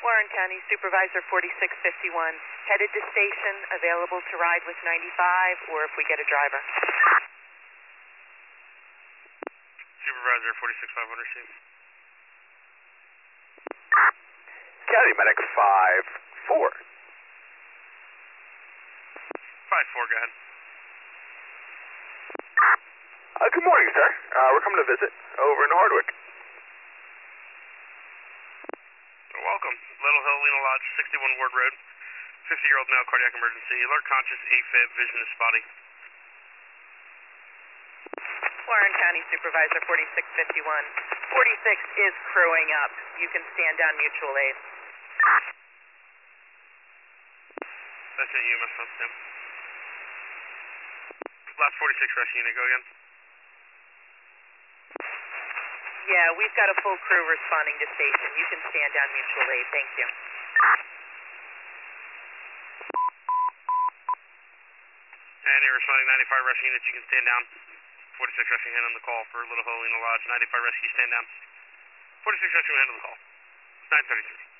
Warren County Supervisor 4651, headed to station, available to ride with 95, or if we get a driver. Supervisor 46500, receive. County Medic 5-4. 5-4, go ahead. Good morning, sir. We're coming to visit over in Hardwick. Welcome. Little Hill, Lena Lodge, 61 Ward Road. 50-year-old male, cardiac emergency. Alert conscious, AFib, vision is spotty. Warren County Supervisor 4651, 46 is crewing up. You can stand down mutual aid. That's an EMS on stem. Last 46 rescue unit, go again. Yeah, we've got a full crew responding to station. You can stand down mutual aid. Thank you. And you're responding 95 rescue units, you can stand down. 46 rescue hand on the call for Little Hill, Lena Lodge. 95 rescue, stand down. 46 rescue hand on the call. 933.